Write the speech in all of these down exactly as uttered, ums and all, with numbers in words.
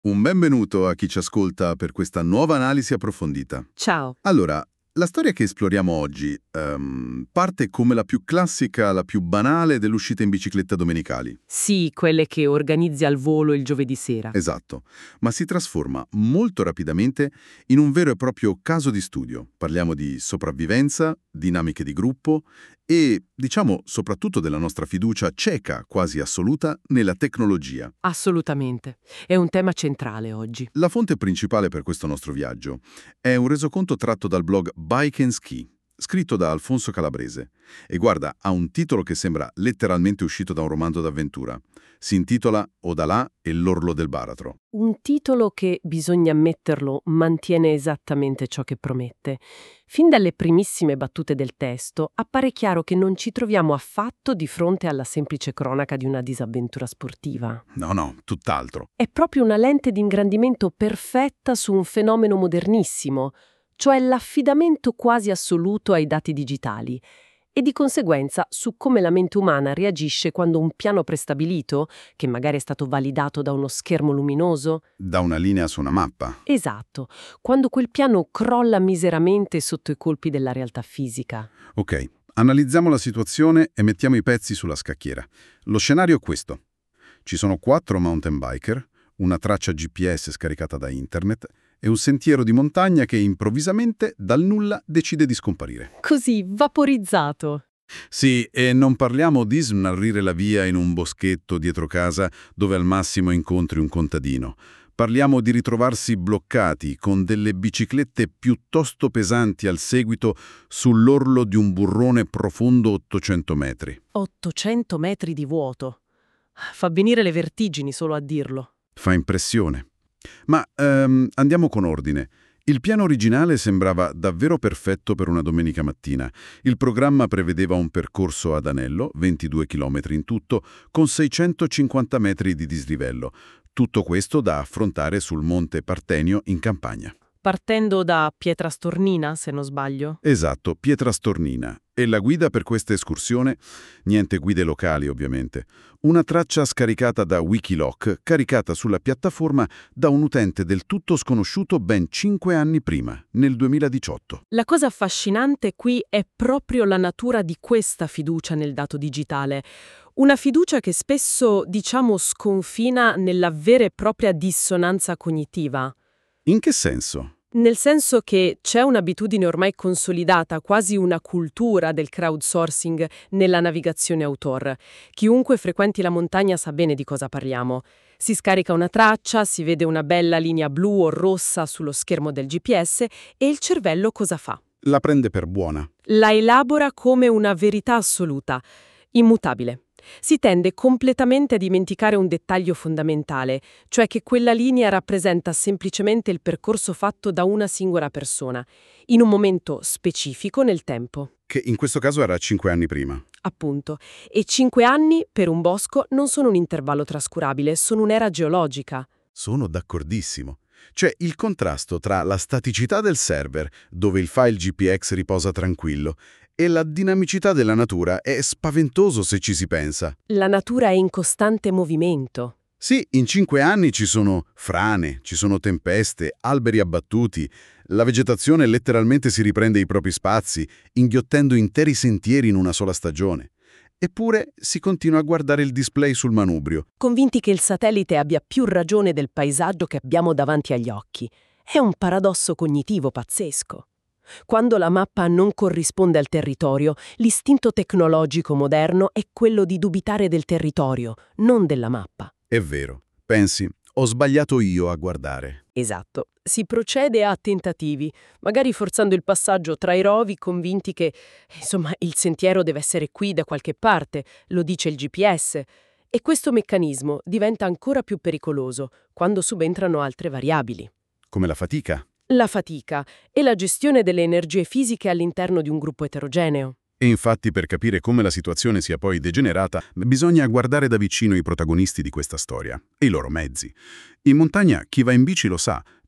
Un benvenuto a chi ci ascolta per questa nuova analisi approfondita. Ciao. Allora, la storia che esploriamo oggi ehm, parte come la più classica, la più banale delle uscite in bicicletta domenicali. Sì, quelle che organizzi al volo il giovedì sera. Esatto, ma si trasforma molto rapidamente in un vero e proprio caso di studio. Parliamo di sopravvivenza, dinamiche di gruppo e, diciamo, soprattutto della nostra fiducia cieca, quasi assoluta, nella tecnologia. Assolutamente. È un tema centrale oggi. La fonte principale per questo nostro viaggio è un resoconto tratto dal blog Bike and Ski, scritto da Alfonso Calabrese. E guarda, ha un titolo che sembra letteralmente uscito da un romanzo d'avventura. Si intitola Odalà e l'orlo del baratro. Un titolo che, bisogna ammetterlo, mantiene esattamente ciò che promette. Fin dalle primissime battute del testo appare chiaro che non ci troviamo affatto di fronte alla semplice cronaca di una disavventura sportiva. No, no, tutt'altro. È proprio una lente di ingrandimento perfetta su un fenomeno modernissimo, cioè l'affidamento quasi assoluto ai dati digitali, e di conseguenza su come la mente umana reagisce quando un piano prestabilito, che magari è stato validato da uno schermo luminoso, Da una linea su una mappa. esatto, quando quel piano crolla miseramente sotto i colpi della realtà fisica. Ok, analizziamo la situazione e mettiamo i pezzi sulla scacchiera. Lo scenario è questo. Ci sono quattro mountain biker, una traccia G P S scaricata da internet e un sentiero di montagna che improvvisamente, dal nulla, decide di scomparire. Così, vaporizzato. Sì, e non parliamo di snarrire la via in un boschetto dietro casa dove al massimo incontri un contadino. Parliamo di ritrovarsi bloccati con delle biciclette piuttosto pesanti al seguito sull'orlo di un burrone profondo ottocento metri. ottocento metri di vuoto. Fa venire le vertigini solo a dirlo. Fa impressione. Ma ehm, andiamo con ordine. Il piano originale sembrava davvero perfetto per una domenica mattina. Il programma prevedeva un percorso ad anello, ventidue chilometri in tutto, con seicentocinquanta metri di dislivello. Tutto questo da affrontare sul monte Partenio in campagna. Partendo da Pietra Stornina, se non sbaglio. Esatto, Pietra Stornina. E la guida per questa escursione? Niente guide locali, ovviamente. Una traccia scaricata da Wikiloc, caricata sulla piattaforma da un utente del tutto sconosciuto ben cinque anni prima, nel duemiladiciotto. La cosa affascinante qui è proprio la natura di questa fiducia nel dato digitale. Una fiducia che spesso, diciamo, sconfina nella vera e propria dissonanza cognitiva. In che senso? Nel senso che c'è un'abitudine ormai consolidata, quasi una cultura del crowdsourcing nella navigazione outdoor. Chiunque frequenti la montagna sa bene di cosa parliamo. Si scarica una traccia, si vede una bella linea blu o rossa sullo schermo del G P S e il cervello cosa fa? La prende per buona. La elabora come una verità assoluta, immutabile. Si tende completamente a dimenticare un dettaglio fondamentale, cioè che quella linea rappresenta semplicemente il percorso fatto da una singola persona, in un momento specifico nel tempo. Che in questo caso era cinque anni prima. Appunto. E cinque anni per un bosco non sono un intervallo trascurabile, sono un'era geologica. Sono d'accordissimo. C'è il contrasto tra la staticità del server, dove il file G P X riposa tranquillo, e la dinamicità della natura è spaventoso se ci si pensa. La natura è in costante movimento. Sì, in cinque anni ci sono frane, ci sono tempeste, alberi abbattuti. La vegetazione letteralmente si riprende i propri spazi, inghiottendo interi sentieri in una sola stagione. Eppure si continua a guardare il display sul manubrio. Convinti che il satellite abbia più ragione del paesaggio che abbiamo davanti agli occhi. È un paradosso cognitivo pazzesco. Quando la mappa non corrisponde al territorio, l'istinto tecnologico moderno è quello di dubitare del territorio, non della mappa. È vero. Pensi, ho sbagliato io a guardare. Esatto. Si procede a tentativi, magari forzando il passaggio tra i rovi, convinti che, insomma, il sentiero deve essere qui da qualche parte, lo dice il G P S. E questo meccanismo diventa ancora più pericoloso quando subentrano altre variabili. Come la fatica. La fatica e la gestione delle energie fisiche all'interno di un gruppo eterogeneo. E infatti per capire come la situazione sia poi degenerata, bisogna guardare da vicino i protagonisti di questa storia e i loro mezzi. In montagna chi va in bici lo sa,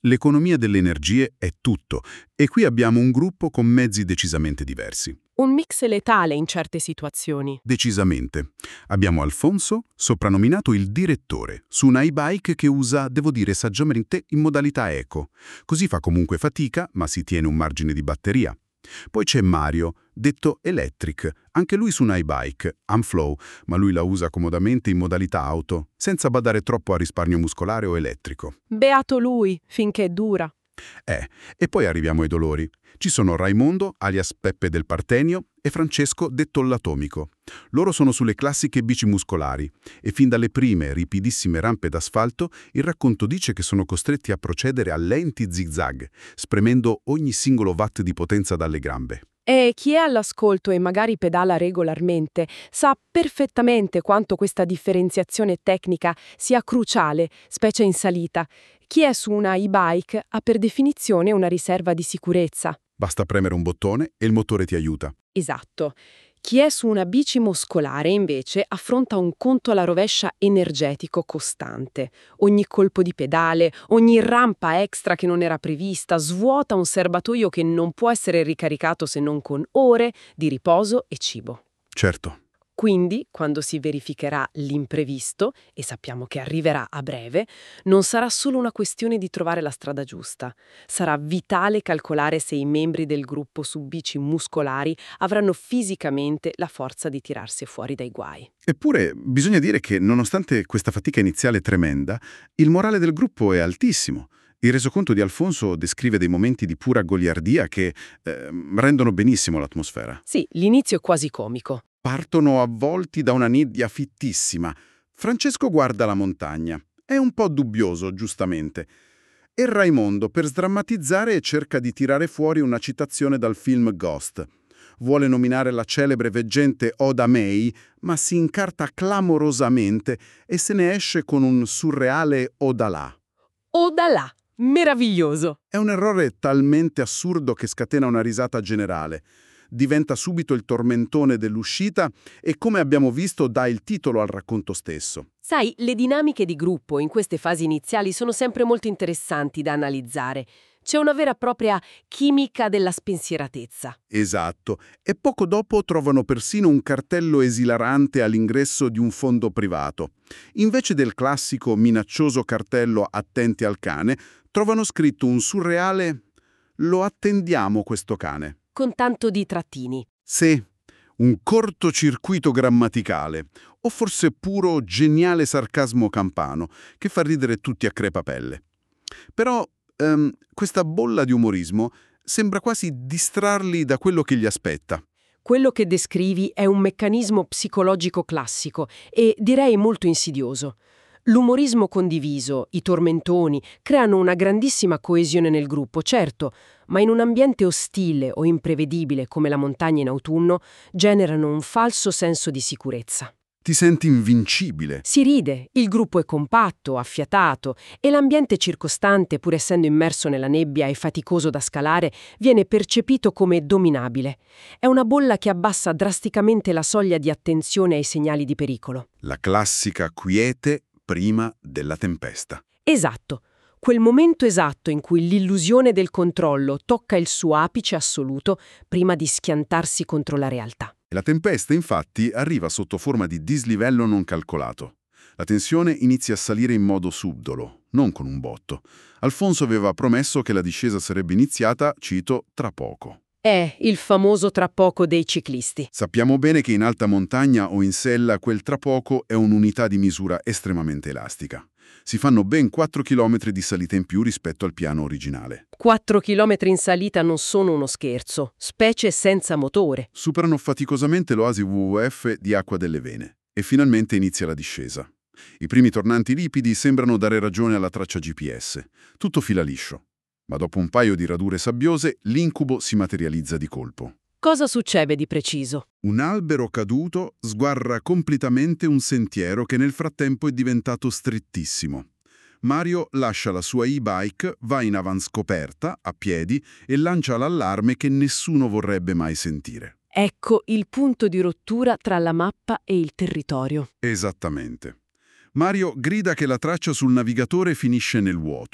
L'economia delle energie è tutto, e qui abbiamo un gruppo con mezzi decisamente diversi. Un mix letale in certe situazioni. Decisamente. Abbiamo Alfonso, soprannominato il direttore, su un e-bike che usa, devo dire saggiamente, in modalità eco. Così fa comunque fatica, ma si tiene un margine di batteria. Poi c'è Mario, detto Electric, anche lui su un e-bike, Amflow, ma lui la usa comodamente in modalità auto, senza badare troppo a risparmio muscolare o elettrico. Beato lui, finché dura. Eh, e poi arriviamo ai dolori. Ci sono Raimondo, alias Peppe del Partenio, e Francesco, detto l'Atomico. Loro sono sulle classiche bici muscolari e fin dalle prime ripidissime rampe d'asfalto il racconto dice che sono costretti a procedere a lenti zigzag, spremendo ogni singolo watt di potenza dalle gambe. E chi è all'ascolto e magari pedala regolarmente sa perfettamente quanto questa differenziazione tecnica sia cruciale, specie in salita. Chi è su una e-bike ha per definizione una riserva di sicurezza. Basta premere un bottone e il motore ti aiuta. Esatto. Chi è su una bici muscolare, invece, affronta un conto alla rovescia energetico costante. Ogni colpo di pedale, ogni rampa extra che non era prevista, svuota un serbatoio che non può essere ricaricato se non con ore di riposo e cibo. Certo. Quindi, quando si verificherà l'imprevisto, e sappiamo che arriverà a breve, non sarà solo una questione di trovare la strada giusta. Sarà vitale calcolare se i membri del gruppo su bici muscolari avranno fisicamente la forza di tirarsi fuori dai guai. Eppure bisogna dire che, nonostante questa fatica iniziale tremenda, il morale del gruppo è altissimo. Il resoconto di Alfonso descrive dei momenti di pura goliardia che eh, rendono benissimo l'atmosfera. Sì, l'inizio è quasi comico. Partono avvolti da una nebbia fittissima. Francesco guarda la montagna. È un po' dubbioso, giustamente. E Raimondo, per sdrammatizzare, cerca di tirare fuori una citazione dal film Ghost. Vuole nominare la celebre veggente Oda May, ma si incarta clamorosamente e se ne esce con un surreale Odalà. Odalà! Meraviglioso! È un errore talmente assurdo che scatena una risata generale. Diventa subito il tormentone dell'uscita e, come abbiamo visto, dà il titolo al racconto stesso. Sai, le dinamiche di gruppo in queste fasi iniziali sono sempre molto interessanti da analizzare. C'è una vera e propria chimica della spensieratezza. Esatto. E poco dopo trovano persino un cartello esilarante all'ingresso di un fondo privato. Invece del classico minaccioso cartello "Attenti al cane", trovano scritto un surreale "Lo attendiamo questo cane". Con tanto di trattini. Sì, un cortocircuito grammaticale, o forse puro geniale sarcasmo campano, che fa ridere tutti a crepapelle. Però ehm, questa bolla di umorismo sembra quasi distrarli da quello che li aspetta. Quello che descrivi è un meccanismo psicologico classico e direi molto insidioso. L'umorismo condiviso, i tormentoni, creano una grandissima coesione nel gruppo, certo, ma in un ambiente ostile o imprevedibile come la montagna in autunno, generano un falso senso di sicurezza. Ti senti invincibile. Si ride, il gruppo è compatto, affiatato e l'ambiente circostante, pur essendo immerso nella nebbia e faticoso da scalare, viene percepito come dominabile. È una bolla che abbassa drasticamente la soglia di attenzione ai segnali di pericolo. La classica quiete prima della tempesta. Esatto. Quel momento esatto in cui l'illusione del controllo tocca il suo apice assoluto prima di schiantarsi contro la realtà. La tempesta, infatti, arriva sotto forma di dislivello non calcolato. La tensione inizia a salire in modo subdolo, non con un botto. Alfonso aveva promesso che la discesa sarebbe iniziata, cito, tra poco. È il famoso tra poco dei ciclisti. Sappiamo bene che in alta montagna o in sella quel tra poco è un'unità di misura estremamente elastica. Si fanno ben quattro chilometri di salita in più rispetto al piano originale. quattro chilometri in salita non sono uno scherzo, specie senza motore. Superano faticosamente l'oasi W W F di Acqua delle Vene e finalmente inizia la discesa. I primi tornanti ripidi sembrano dare ragione alla traccia G P S. Tutto fila liscio. Ma dopo un paio di radure sabbiose, l'incubo si materializza di colpo. Cosa succede di preciso? Un albero caduto sguarra completamente un sentiero che nel frattempo è diventato strettissimo. Mario lascia la sua e-bike, va in avanscoperta, a piedi, e lancia l'allarme che nessuno vorrebbe mai sentire. Ecco il punto di rottura tra la mappa e il territorio. Esattamente. Mario grida che la traccia sul navigatore finisce nel vuoto.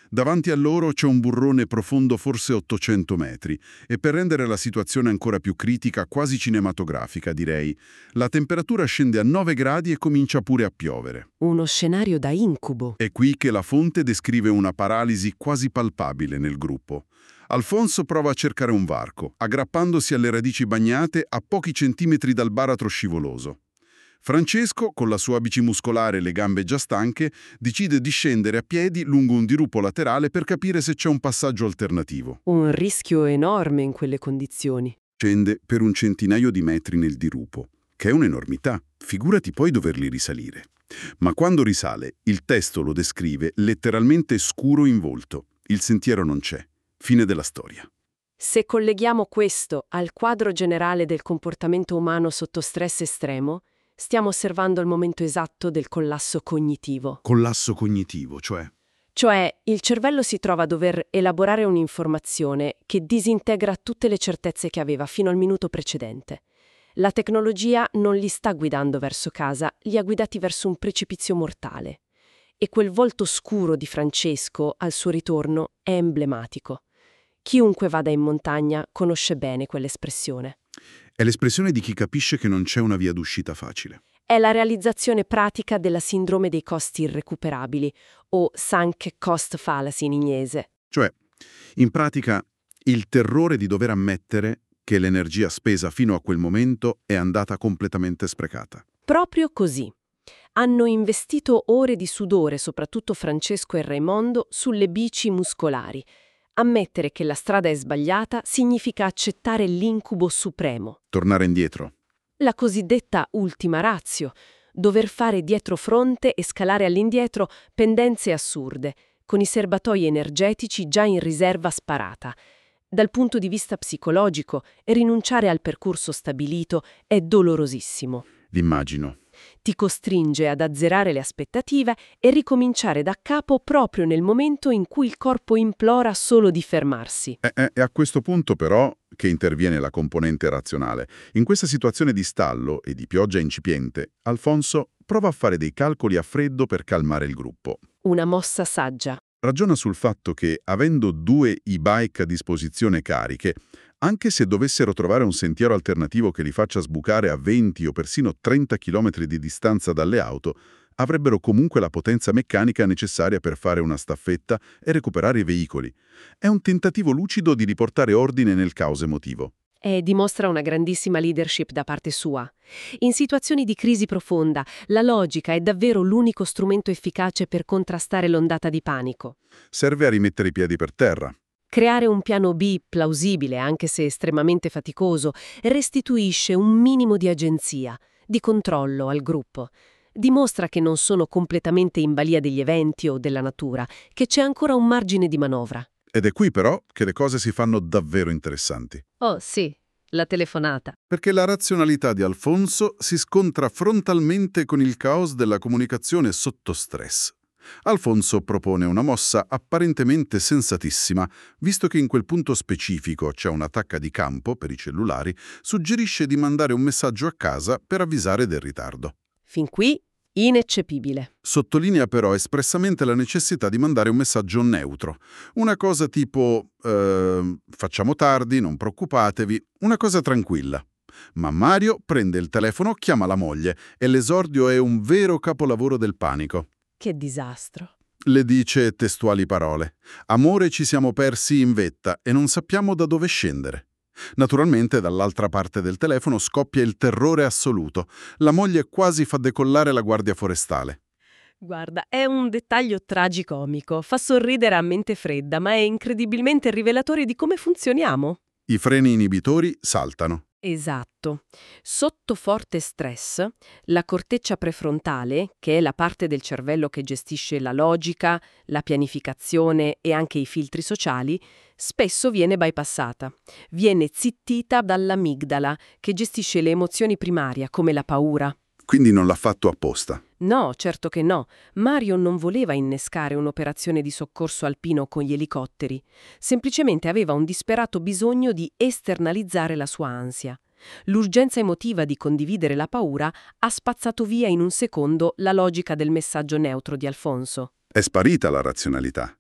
Davanti a loro c'è un burrone profondo forse ottocento metri e per rendere la situazione ancora più critica, quasi cinematografica direi, la temperatura scende a nove gradi e comincia pure a piovere. Uno scenario da incubo. È qui che la fonte descrive una paralisi quasi palpabile nel gruppo. Alfonso prova a cercare un varco, aggrappandosi alle radici bagnate a pochi centimetri dal baratro scivoloso. Francesco, con la sua bici muscolare e le gambe già stanche, decide di scendere a piedi lungo un dirupo laterale per capire se c'è un passaggio alternativo. Un rischio enorme in quelle condizioni. Scende per un centinaio di metri nel dirupo, che è un'enormità, figurati poi doverli risalire. Ma quando risale, il testo lo descrive letteralmente scuro in volto. Il sentiero non c'è. Fine della storia. Se colleghiamo questo al quadro generale del comportamento umano sotto stress estremo, stiamo osservando il momento esatto del collasso cognitivo. Collasso cognitivo, cioè? Cioè, il cervello si trova a dover elaborare un'informazione che disintegra tutte le certezze che aveva fino al minuto precedente. La tecnologia non li sta guidando verso casa, li ha guidati verso un precipizio mortale. E quel volto scuro di Francesco, al suo ritorno, è emblematico. Chiunque vada in montagna conosce bene quell'espressione. È l'espressione di chi capisce che non c'è una via d'uscita facile. È la realizzazione pratica della sindrome dei costi irrecuperabili, o sunk cost fallacy in inglese. Cioè, in pratica, il terrore di dover ammettere che l'energia spesa fino a quel momento è andata completamente sprecata. Proprio così. Hanno investito ore di sudore, soprattutto Francesco e Raimondo, sulle bici muscolari. Ammettere che la strada è sbagliata significa accettare l'incubo supremo. Tornare indietro. La cosiddetta ultima ratio, dover fare dietro fronte e scalare all'indietro pendenze assurde, con i serbatoi energetici già in riserva sparata. Dal punto di vista psicologico, rinunciare al percorso stabilito è dolorosissimo. L'immagino. Ti costringe ad azzerare le aspettative e ricominciare da capo proprio nel momento in cui il corpo implora solo di fermarsi. È, è, è a questo punto però che interviene la componente razionale. In questa situazione di stallo e di pioggia incipiente, Alfonso prova a fare dei calcoli a freddo per calmare il gruppo. Una mossa saggia. Ragiona sul fatto che, avendo due e-bike a disposizione cariche, anche se dovessero trovare un sentiero alternativo che li faccia sbucare a venti o persino trenta chilometri di distanza dalle auto, avrebbero comunque la potenza meccanica necessaria per fare una staffetta e recuperare i veicoli. È un tentativo lucido di riportare ordine nel caos emotivo. E dimostra una grandissima leadership da parte sua. In situazioni di crisi profonda, la logica è davvero l'unico strumento efficace per contrastare l'ondata di panico. Serve a rimettere i piedi per terra. Creare un piano B plausibile, anche se estremamente faticoso, restituisce un minimo di agenzia, di controllo al gruppo. Dimostra che non sono completamente in balia degli eventi o della natura, che c'è ancora un margine di manovra. Ed è qui però che le cose si fanno davvero interessanti. Oh sì, la telefonata. Perché la razionalità di Alfonso si scontra frontalmente con il caos della comunicazione sotto stress. Alfonso propone una mossa apparentemente sensatissima, visto che in quel punto specifico c'è un'attacca di campo per i cellulari, suggerisce di mandare un messaggio a casa per avvisare del ritardo. Fin qui, ineccepibile. Sottolinea però espressamente la necessità di mandare un messaggio neutro. Una cosa tipo, eh, facciamo tardi, non preoccupatevi, una cosa tranquilla. Ma Mario prende il telefono, chiama la moglie e l'esordio è un vero capolavoro del panico. Che disastro. Le dice testuali parole. Amore, ci siamo persi in vetta e non sappiamo da dove scendere. Naturalmente, dall'altra parte del telefono scoppia il terrore assoluto. La moglie quasi fa decollare la guardia forestale. Guarda, è un dettaglio tragicomico, fa sorridere a mente fredda, ma è incredibilmente rivelatore di come funzioniamo. I freni inibitori saltano. Esatto. Sotto forte stress, la corteccia prefrontale, che è la parte del cervello che gestisce la logica, la pianificazione e anche i filtri sociali, spesso viene bypassata. Viene zittita dall'amigdala, che gestisce le emozioni primarie, come la paura. Quindi non l'ha fatto apposta. No, certo che no. Mario non voleva innescare un'operazione di soccorso alpino con gli elicotteri. Semplicemente aveva un disperato bisogno di esternalizzare la sua ansia. L'urgenza emotiva di condividere la paura ha spazzato via in un secondo la logica del messaggio neutro di Alfonso. È sparita la razionalità.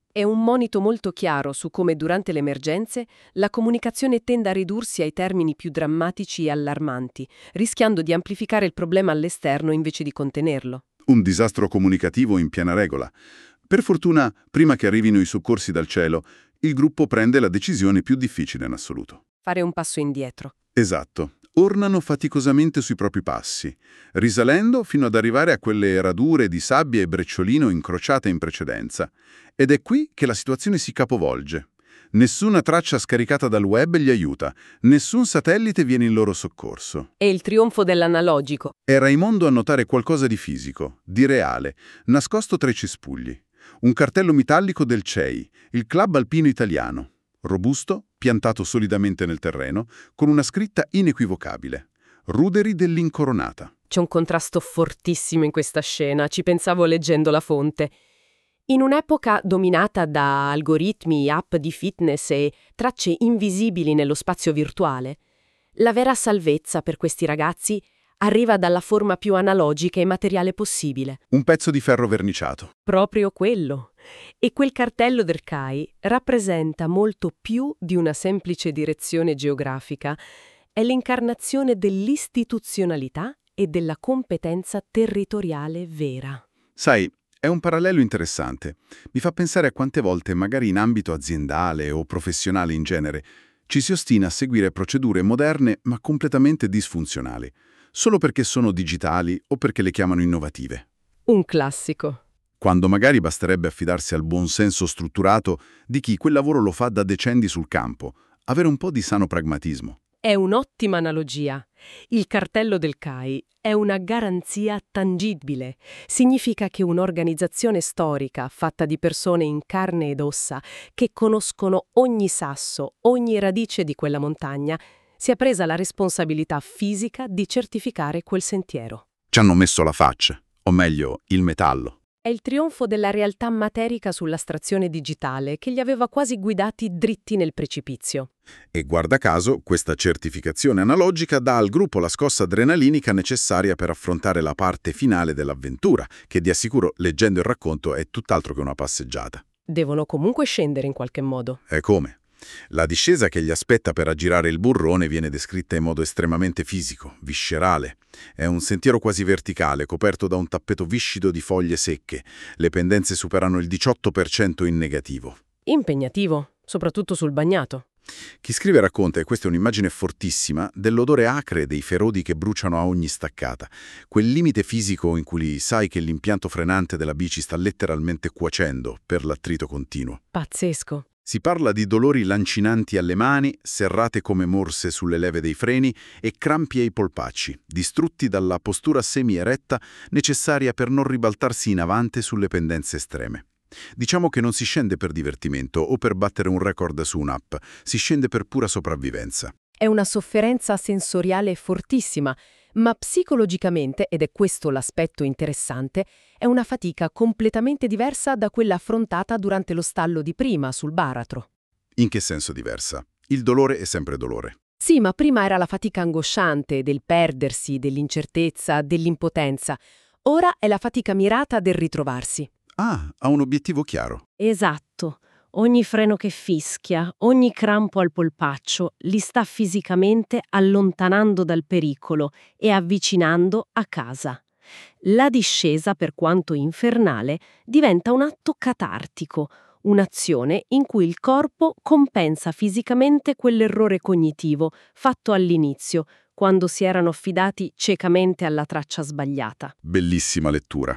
È un monito molto chiaro su come durante le emergenze la comunicazione tenda a ridursi ai termini più drammatici e allarmanti, rischiando di amplificare il problema all'esterno invece di contenerlo. Un disastro comunicativo in piena regola. Per fortuna, prima che arrivino i soccorsi dal cielo, il gruppo prende la decisione più difficile in assoluto. Fare un passo indietro. Esatto. Ornano faticosamente sui propri passi, risalendo fino ad arrivare a quelle radure di sabbia e brecciolino incrociate in precedenza. Ed è qui che la situazione si capovolge. Nessuna traccia scaricata dal web li aiuta, nessun satellite viene in loro soccorso. È il trionfo dell'analogico. È Raimondo a notare qualcosa di fisico, di reale, nascosto tra i cespugli. Un cartello metallico del C E I, il Club Alpino Italiano. Robusto, piantato solidamente nel terreno, con una scritta inequivocabile. Ruderi dell'Incoronata. C'è un contrasto fortissimo in questa scena, ci pensavo leggendo la fonte. In un'epoca dominata da algoritmi, app di fitness e tracce invisibili nello spazio virtuale, la vera salvezza per questi ragazzi arriva dalla forma più analogica e materiale possibile. Un pezzo di ferro verniciato. Proprio quello. E quel cartello del C A I rappresenta molto più di una semplice direzione geografica. È l'incarnazione dell'istituzionalità e della competenza territoriale vera. Sai, è un parallelo interessante. Mi fa pensare a quante volte, magari in ambito aziendale o professionale in genere, ci si ostina a seguire procedure moderne ma completamente disfunzionali, solo perché sono digitali o perché le chiamano innovative. Un classico. Quando magari basterebbe affidarsi al buonsenso strutturato di chi quel lavoro lo fa da decenni sul campo, avere un po' di sano pragmatismo. È un'ottima analogia. Il cartello del C A I è una garanzia tangibile. Significa che un'organizzazione storica fatta di persone in carne ed ossa che conoscono ogni sasso, ogni radice di quella montagna, si è presa la responsabilità fisica di certificare quel sentiero. Ci hanno messo la faccia, o meglio, il metallo. È il trionfo della realtà materica sull'astrazione digitale che li aveva quasi guidati dritti nel precipizio. E guarda caso, questa certificazione analogica dà al gruppo la scossa adrenalinica necessaria per affrontare la parte finale dell'avventura, che di assicuro, leggendo il racconto, è tutt'altro che una passeggiata. Devono comunque scendere in qualche modo. E come? La discesa che gli aspetta per aggirare il burrone viene descritta in modo estremamente fisico, viscerale. È un sentiero quasi verticale, coperto da un tappeto viscido di foglie secche. Le pendenze superano il diciotto per cento in negativo. Impegnativo, soprattutto sul bagnato. Chi scrive racconta, e questa è un'immagine fortissima, dell'odore acre dei ferodi che bruciano a ogni staccata. Quel limite fisico in cui sai che l'impianto frenante della bici sta letteralmente cuocendo per l'attrito continuo. Pazzesco. Si parla di dolori lancinanti alle mani, serrate come morse sulle leve dei freni e crampi ai polpacci, distrutti dalla postura semi-eretta necessaria per non ribaltarsi in avanti sulle pendenze estreme. Diciamo che non si scende per divertimento o per battere un record su un'app, si scende per pura sopravvivenza. È una sofferenza sensoriale fortissima, ma psicologicamente, ed è questo l'aspetto interessante, è una fatica completamente diversa da quella affrontata durante lo stallo di prima sul baratro. In che senso diversa? Il dolore è sempre dolore. Sì, ma prima era la fatica angosciante del perdersi, dell'incertezza, dell'impotenza. Ora è la fatica mirata del ritrovarsi. Ah, ha un obiettivo chiaro. Esatto. Ogni freno che fischia, ogni crampo al polpaccio li sta fisicamente allontanando dal pericolo e avvicinando a casa. La discesa, per quanto infernale, diventa un atto catartico, un'azione in cui il corpo compensa fisicamente quell'errore cognitivo fatto all'inizio, quando si erano affidati ciecamente alla traccia sbagliata. Bellissima lettura.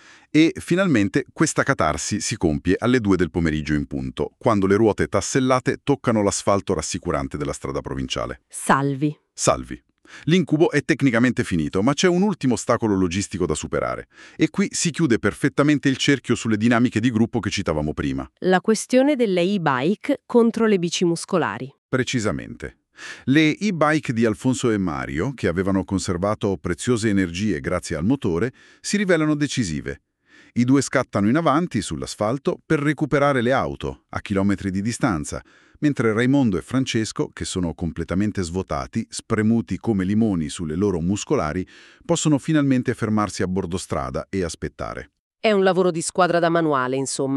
E finalmente questa catarsi si compie alle due del pomeriggio in punto, quando le ruote tassellate toccano l'asfalto rassicurante della strada provinciale. Salvi. Salvi. L'incubo è tecnicamente finito, ma c'è un ultimo ostacolo logistico da superare. E qui si chiude perfettamente il cerchio sulle dinamiche di gruppo che citavamo prima. La questione delle e-bike contro le bici muscolari. Precisamente. Le e-bike di Alfonso e Mario, che avevano conservato preziose energie grazie al motore, si rivelano decisive. I due scattano in avanti sull'asfalto per recuperare le auto a chilometri di distanza, mentre Raimondo e Francesco, che sono completamente svuotati, spremuti come limoni sulle loro muscolari, possono finalmente fermarsi a bordo strada e aspettare. È un lavoro di squadra da manuale, insomma.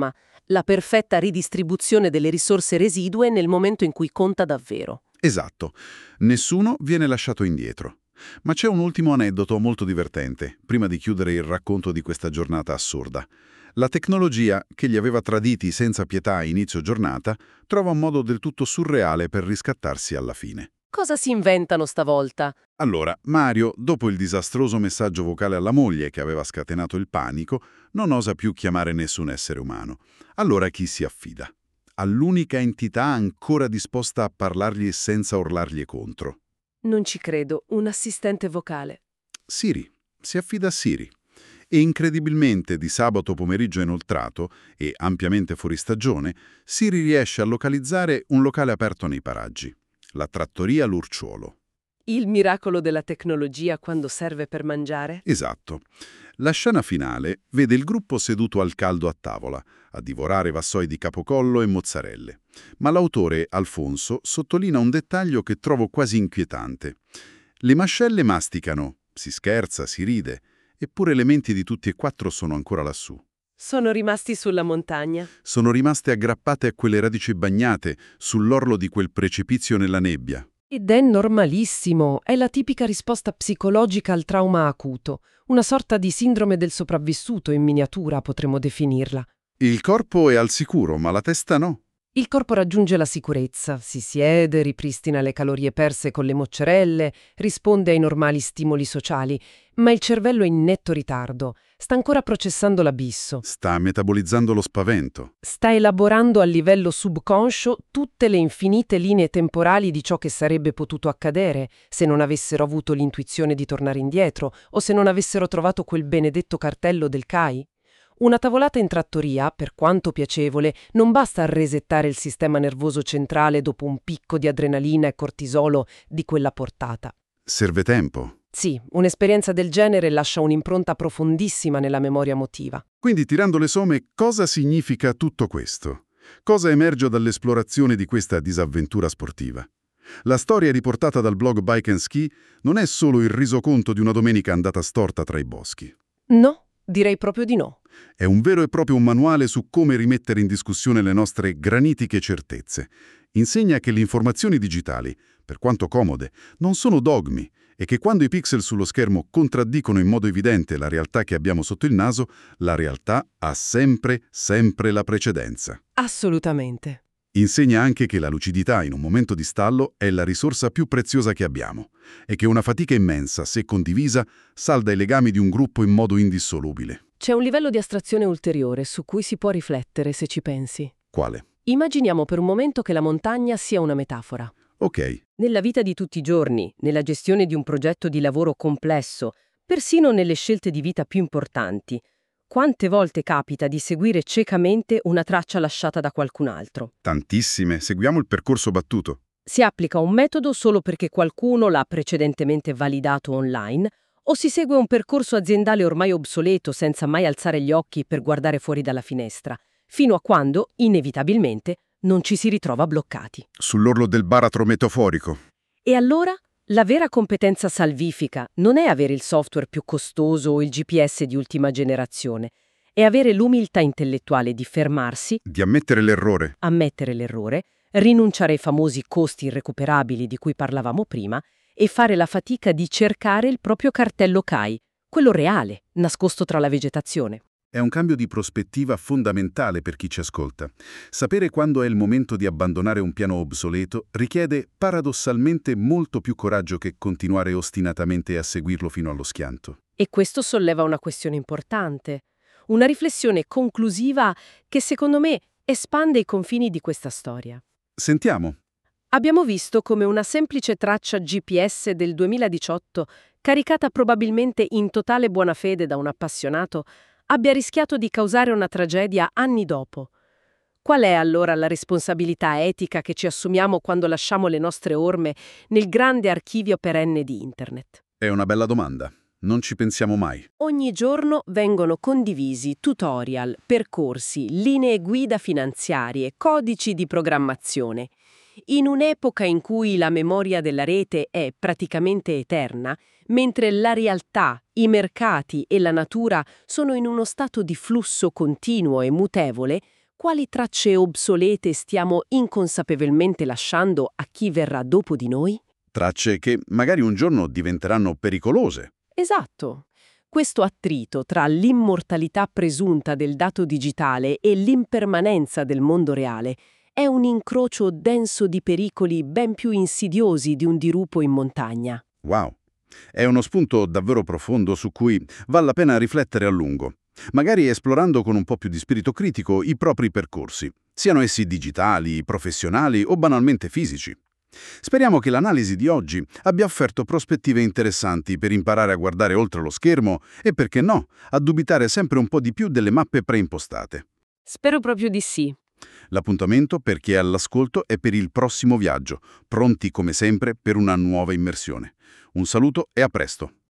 La perfetta ridistribuzione delle risorse residue nel momento in cui conta davvero. Esatto. Nessuno viene lasciato indietro. Ma c'è un ultimo aneddoto molto divertente, prima di chiudere il racconto di questa giornata assurda. La tecnologia, che li aveva traditi senza pietà a inizio giornata, trova un modo del tutto surreale per riscattarsi alla fine. Cosa si inventano stavolta? Allora, Mario, dopo il disastroso messaggio vocale alla moglie che aveva scatenato il panico, non osa più chiamare nessun essere umano. Allora a chi si affida? All'unica entità ancora disposta a parlargli senza urlargli contro. Non ci credo, un assistente vocale. Siri. Si affida a Siri. E incredibilmente di sabato pomeriggio inoltrato, e ampiamente fuori stagione, Siri riesce a localizzare un locale aperto nei paraggi. La trattoria L'Urciuolo. Il miracolo della tecnologia quando serve per mangiare? Esatto. La scena finale vede il gruppo seduto al caldo a tavola, a divorare vassoi di capocollo e mozzarelle. Ma l'autore, Alfonso, sottolinea un dettaglio che trovo quasi inquietante. Le mascelle masticano, si scherza, si ride, eppure le menti di tutti e quattro sono ancora lassù. Sono rimasti sulla montagna. Sono rimaste aggrappate a quelle radici bagnate, sull'orlo di quel precipizio nella nebbia. Ed è normalissimo, è la tipica risposta psicologica al trauma acuto, una sorta di sindrome del sopravvissuto in miniatura potremmo definirla. Il corpo è al sicuro, ma la testa no. Il corpo raggiunge la sicurezza, si siede, ripristina le calorie perse con le mozzarelle, risponde ai normali stimoli sociali, ma il cervello è in netto ritardo, sta ancora processando l'abisso. Sta metabolizzando lo spavento. Sta elaborando a livello subconscio tutte le infinite linee temporali di ciò che sarebbe potuto accadere se non avessero avuto l'intuizione di tornare indietro o se non avessero trovato quel benedetto cartello del C A I. Una tavolata in trattoria, per quanto piacevole, non basta a resettare il sistema nervoso centrale dopo un picco di adrenalina e cortisolo di quella portata. Serve tempo. Sì, un'esperienza del genere lascia un'impronta profondissima nella memoria emotiva. Quindi, tirando le somme, cosa significa tutto questo? Cosa emerge dall'esplorazione di questa disavventura sportiva? La storia riportata dal blog Bike and Ski non è solo il resoconto di una domenica andata storta tra i boschi. No, direi proprio di no. È un vero e proprio manuale su come rimettere in discussione le nostre granitiche certezze. Insegna che le informazioni digitali, per quanto comode, non sono dogmi e che quando i pixel sullo schermo contraddicono in modo evidente la realtà che abbiamo sotto il naso, la realtà ha sempre, sempre la precedenza. Assolutamente. Insegna anche che la lucidità in un momento di stallo è la risorsa più preziosa che abbiamo e che una fatica immensa, se condivisa, salda i legami di un gruppo in modo indissolubile. C'è un livello di astrazione ulteriore su cui si può riflettere se ci pensi. Quale? Immaginiamo per un momento che la montagna sia una metafora. Ok. Nella vita di tutti i giorni, nella gestione di un progetto di lavoro complesso, persino nelle scelte di vita più importanti, quante volte capita di seguire ciecamente una traccia lasciata da qualcun altro? Tantissime. Seguiamo il percorso battuto. Si applica un metodo solo perché qualcuno l'ha precedentemente validato online, o si segue un percorso aziendale ormai obsoleto senza mai alzare gli occhi per guardare fuori dalla finestra, fino a quando, inevitabilmente, non ci si ritrova bloccati. Sull'orlo del baratro metaforico. E allora, la vera competenza salvifica non è avere il software più costoso o il G P S di ultima generazione, è avere l'umiltà intellettuale di fermarsi, Di ammettere l'errore. ammettere l'errore, rinunciare ai famosi costi irrecuperabili di cui parlavamo prima e fare la fatica di cercare il proprio cartello C A I, quello reale, nascosto tra la vegetazione. È un cambio di prospettiva fondamentale per chi ci ascolta. Sapere quando è il momento di abbandonare un piano obsoleto richiede paradossalmente molto più coraggio che continuare ostinatamente a seguirlo fino allo schianto. E questo solleva una questione importante, una riflessione conclusiva che secondo me espande i confini di questa storia. Sentiamo. Abbiamo visto come una semplice traccia G P S del duemiladiciotto, caricata probabilmente in totale buona fede da un appassionato, abbia rischiato di causare una tragedia anni dopo. Qual è allora la responsabilità etica che ci assumiamo quando lasciamo le nostre orme nel grande archivio perenne di Internet? È una bella domanda. Non ci pensiamo mai. Ogni giorno vengono condivisi tutorial, percorsi, linee guida finanziarie, codici di programmazione. In un'epoca in cui la memoria della rete è praticamente eterna, mentre la realtà, i mercati e la natura sono in uno stato di flusso continuo e mutevole, quali tracce obsolete stiamo inconsapevolmente lasciando a chi verrà dopo di noi? Tracce che magari un giorno diventeranno pericolose. Esatto. Questo attrito tra l'immortalità presunta del dato digitale e l'impermanenza del mondo reale è un incrocio denso di pericoli ben più insidiosi di un dirupo in montagna. Wow! È uno spunto davvero profondo su cui vale la pena riflettere a lungo, magari esplorando con un po' più di spirito critico i propri percorsi, siano essi digitali, professionali o banalmente fisici. Speriamo che l'analisi di oggi abbia offerto prospettive interessanti per imparare a guardare oltre lo schermo e, perché no, a dubitare sempre un po' di più delle mappe preimpostate. Spero proprio di sì. L'appuntamento per chi è all'ascolto è per il prossimo viaggio, pronti come sempre per una nuova immersione. Un saluto e a presto!